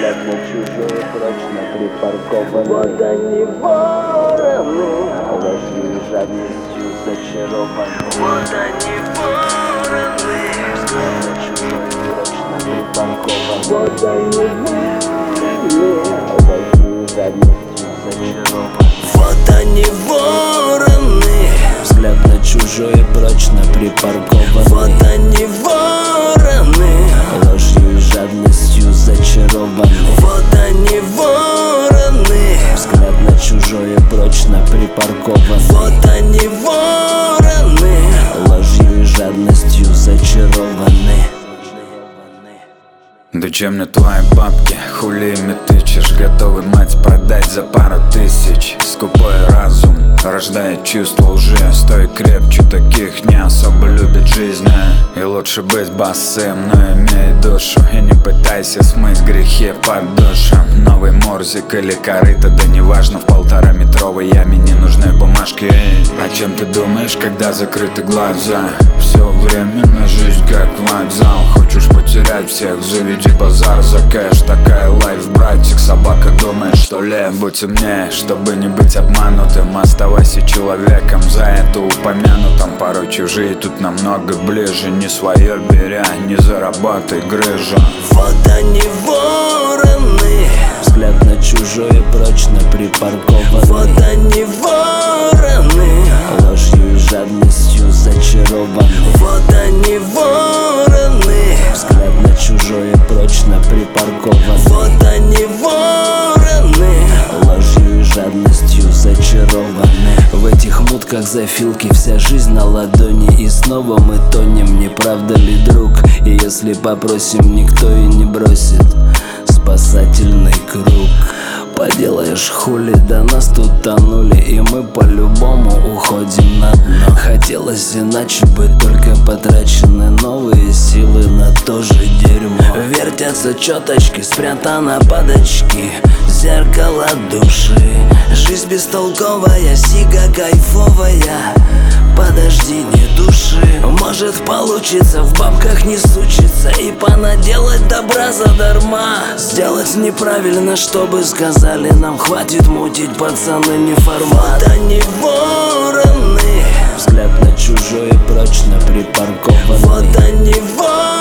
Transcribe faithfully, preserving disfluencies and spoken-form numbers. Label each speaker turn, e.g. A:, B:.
A: взгляд на чужое прочно припарковано.
B: Вот они вороны,
A: ложью и жадностью зачарованы.
B: вот они вороны,
A: Взгляд на чужое прочно припарковано.
B: вот они вороны,
A: ложью и жадностью зачарованы.
B: вот они вороны,
A: Взгляд на чужое прочно припаркованы.
B: вот они вороны,
A: ложью и жадностью зачарованы.
B: вот они вороны,
A: Взгляд на чужое прочно припаркованы.
B: вот они вороны.
A: ложью и жадностью зачарованы.
C: Да чем мне твои бабки, хули ими тычешь? Готовый мать продать за пару тысяч. Скупой разум рождает чувство лжи. Стой крепче, таких не особо любят жизнь. И лучше быть босым, но имей душу. И не пытайся смыть грехи под душем. Новый морзик или корыто, да неважно. В полтораметровой яме не нужны бумажки. О чем ты думаешь, когда закрыты глаза? Все время на жизнь как вокзал. Хочешь потерять всех, заведи базар за кэш. Такая лайф, братик, собака думает, что ли? Будь умнее, чтобы не быть обманутым. Оставайся человеком, за это упомянутым. Порой чужие тут намного ближе. Не свое беря, не заработай грыжу.
B: Вот они вороны,
A: Взгляд на чужое прочно припаркованы.
B: вот они вороны,
A: ложью и жадностью зачарованы.
B: вот они вороны,
A: Взгляд на чужое прочно припаркованы.
B: вот они вороны,
A: ложью и жадностью зачарованы. В этих мутках зафилки вся жизнь на ладони. И снова мы тонем, не правда ли, друг? И если попросим, никто и не бросит спасательный круг. Поделаешь хули, да нас тут тонули, и мы по-любому уходим на дно. Хотелось иначе бы, только потрачены новые силы на то же дерьмо. Вертятся чёточки, спрятаны под очки, зеркало души. Жизнь бестолковая, сига кайфовая. Подожди, не души. Может получится, в бабках не сучиться и понаделать добра задарма. Сделать неправильно, чтобы сказали нам, хватит мутить, пацаны, не формат.
B: вот они вороны,
A: Взгляд на чужое прочно припаркованы.
B: вот они вороны.